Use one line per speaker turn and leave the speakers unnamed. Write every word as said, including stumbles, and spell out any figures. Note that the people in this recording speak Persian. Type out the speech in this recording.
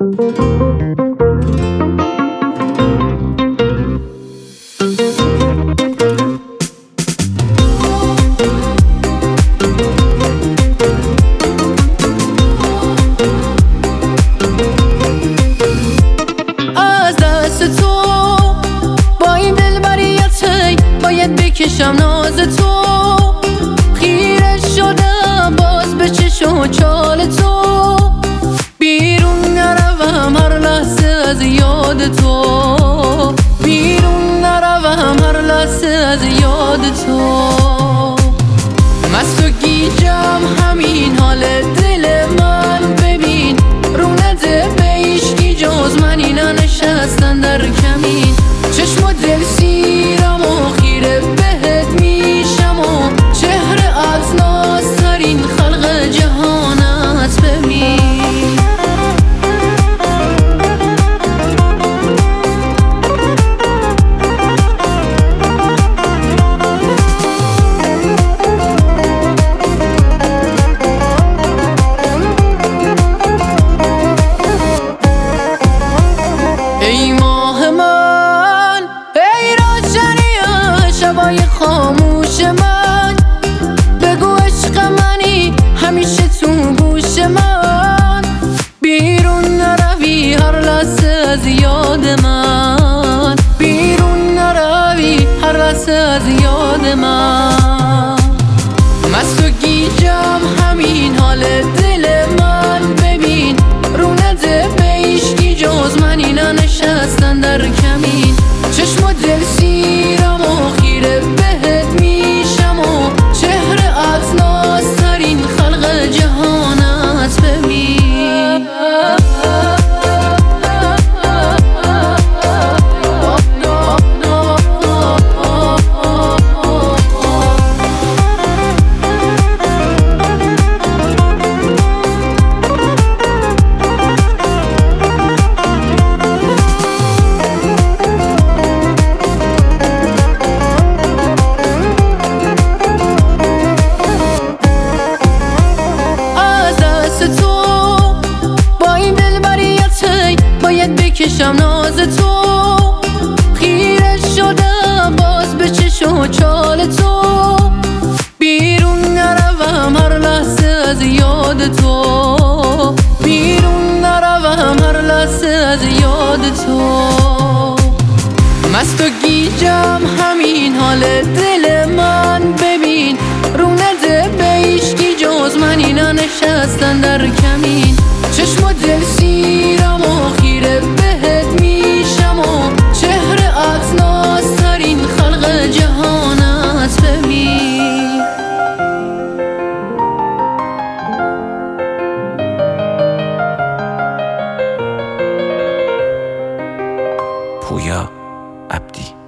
بکشم ناز تو، خیره شدم باز به چشم و چال تو، بیرون نروم هر لحظه از یاد تو، بیرون نروم هر لحظه از یاد تو. مست و گیجم همین حال دل من، ببین رو نده به هیچکی جز من، اینا نشستن در کمین، چشم و دل سیرم و خیره بهت میشم و چهره از نازترین خلق جهانت ببین. ای ماه من، ای روشنی شبای خاموش من، بگو عشق منی همیشه تو گوش من، بیرون نروی هر لحظه از یاد من، بیرون نروی هر لحظه از یاد من. مست و گیجم همین حال دل من، ببین رو نده به هیچکی جز من، اینا نشستن در کمین، چشم و دل سیرم و خیره بهت میشم و چهره از نازترین خلق جهانت ببین. بکشم ناز تو، خیره شدم باز به چشم و چال تو، بیرون نروم هر لحظه از یاد تو، بیرون نروم هر لحظه از یاد تو. مست و گیجم همین حال دل من، ببین رو نده به هیچکی جز من، اینا نشستن در کمین، چشم و دل سیرم و خیره بهت میشم و چهره از نازترین خلق جهانت ببین.
پویا عبدی.